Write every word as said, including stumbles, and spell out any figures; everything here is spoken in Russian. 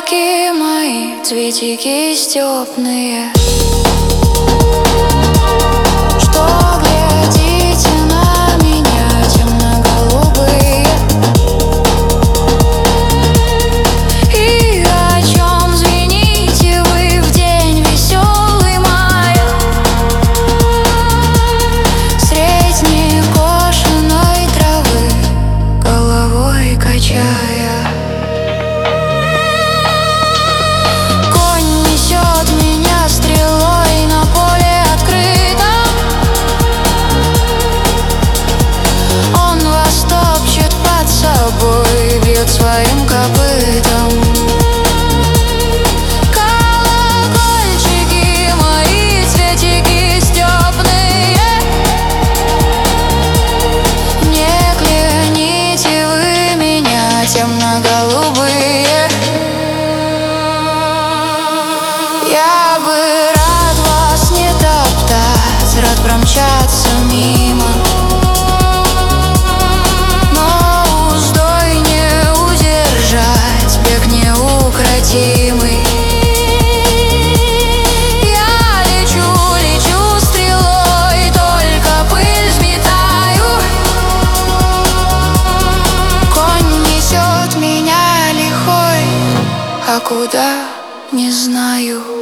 Кольчики мои, цветики степные, что глядите на меня, темно-голубые. И о чем звените вы в день веселый май, средь некошенной травы головой качая. Своим копытом колокольчики мои, цветики степные, не кляните вы меня, темно-голубые. Я бы рад вас не топтать, рад промчаться мимо, неукротимый. Я лечу, лечу стрелой, только пыль взметаю. Конь несет меня лихой, а куда — не знаю.